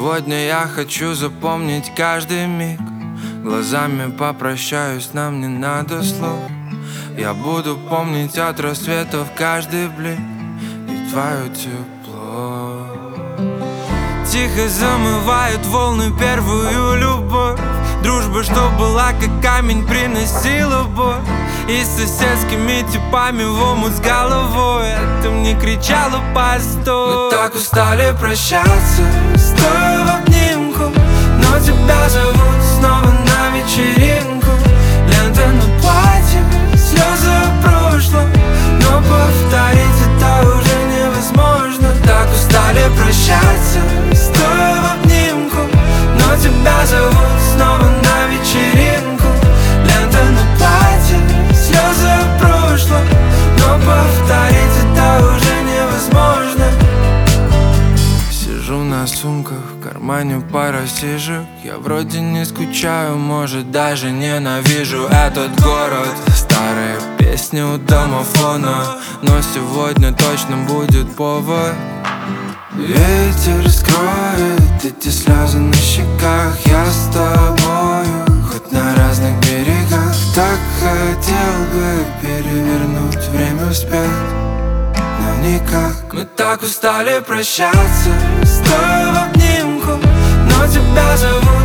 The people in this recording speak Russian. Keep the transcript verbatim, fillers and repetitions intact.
Сегодня я хочу запомнить каждый миг. Глазами попрощаюсь, нам не надо слов. Я буду помнить от рассветов каждый блик и твое тепло. Тихо замывает волны первую любовь. Дружба, что была как камень, приносила боль. И с соседскими типами в омут с головой. А ты мне кричала: постой. Мы так устали прощаться, стоя в обнимку. Но тебя зовут снова на вечеринку. Лента на платье, слезы о прошлом. Но повторить это уже невозможно. Так устали прощаться, стоя в обнимку. Но тебя зовут снова на вечеринку. Лента на платье, слезы о прошлом. Но повторить это уже невозможно. Сижу на сумках, в кармане пара сижек. Я вроде не скучаю, может даже ненавижу этот город. Старые песни у домофона, но сегодня точно будет повод. Ветер скроет эти слезы на щеках. Я с тобою, хоть на разных берегах. Так хотел бы перевернуть время вспять, но никак. Мы так устали прощаться, стоя в обнимку. Но тебя зовут